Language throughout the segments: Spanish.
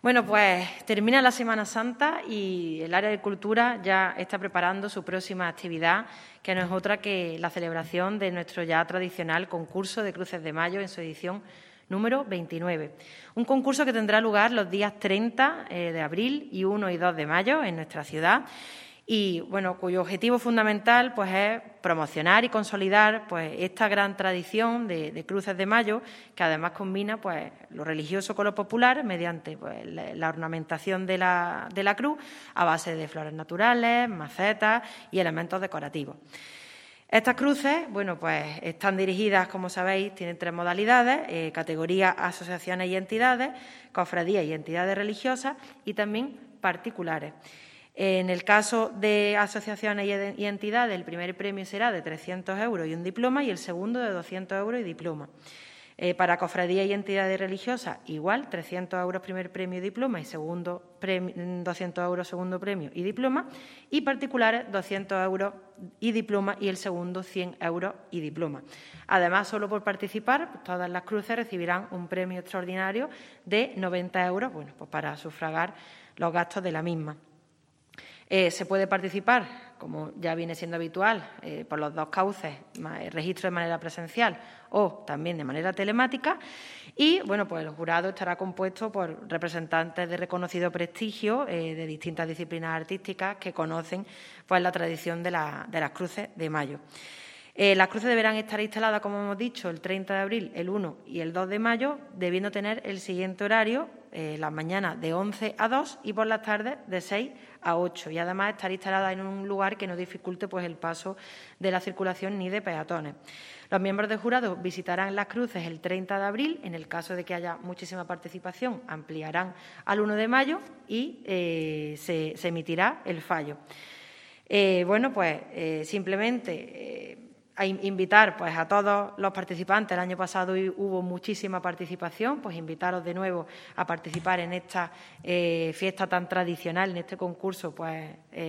Bueno, pues termina la Semana Santa y el área de Cultura ya está preparando su próxima actividad, que no es otra que la celebración de nuestro ya tradicional concurso de Cruces de Mayo en su edición número 29. Un concurso que tendrá lugar los días 30 de abril y 1 y 2 de mayo en nuestra ciudad y, bueno, cuyo objetivo fundamental pues, es promocionar y consolidar pues, esta gran tradición de Cruces de Mayo, que además combina pues, lo religioso con lo popular mediante pues, la ornamentación de la cruz a base de flores naturales, macetas y elementos decorativos. Estas cruces, bueno, pues están dirigidas, como sabéis, tienen 3 modalidades, categorías, asociaciones y entidades, cofradías y entidades religiosas y también particulares. En el caso de asociaciones y entidades, el primer premio será de 300 euros y un diploma y el segundo de 200 euros y diploma. Para cofradías y entidades religiosas, igual, 300 euros primer premio y diploma y segundo premio, 200 euros segundo premio y diploma. Y particulares, 200 euros y diploma y el segundo 100 euros y diploma. Además, solo por participar, todas las cruces recibirán un premio extraordinario de 90 euros, bueno, pues para sufragar los gastos de la misma. Se puede participar, como ya viene siendo habitual, por los 2 cauces, registro de manera presencial o también de manera telemática. Y, bueno, pues el jurado estará compuesto por representantes de reconocido prestigio de distintas disciplinas artísticas que conocen pues, la tradición de las Cruces de Mayo. Las cruces deberán estar instaladas, como hemos dicho, el 30 de abril, el 1 y el 2 de mayo, debiendo tener el siguiente horario, las mañanas de 11 a 2 y por las tardes de 6 a 8. Y además estar instalada en un lugar que no dificulte pues, el paso de la circulación ni de peatones. Los miembros del jurado visitarán las cruces el 30 de abril. En el caso de que haya muchísima participación, ampliarán al 1 de mayo y se emitirá el fallo. Bueno, pues simplemente a invitar pues, a todos los participantes. El año pasado hubo muchísima participación, pues invitaros de nuevo a participar en esta fiesta tan tradicional, en este concurso pues,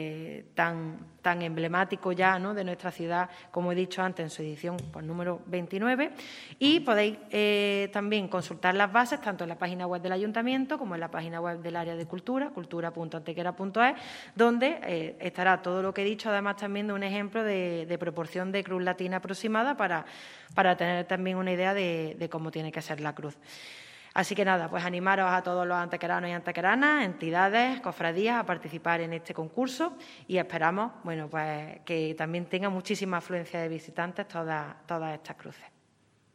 tan emblemático ya ¿no? de nuestra ciudad, como he dicho antes, en su edición pues, número 29. Y podéis también consultar las bases tanto en la página web del Ayuntamiento como en la página web del Área de Cultura, cultura.antequera.es, donde estará todo lo que he dicho, además también de un ejemplo de proporción de cruz latina aproximada para tener también una idea de cómo tiene que ser la cruz. Así que nada, pues animaros a todos los antequeranos y antequeranas, entidades, cofradías a participar en este concurso y esperamos, bueno, pues que también tenga muchísima afluencia de visitantes todas estas cruces.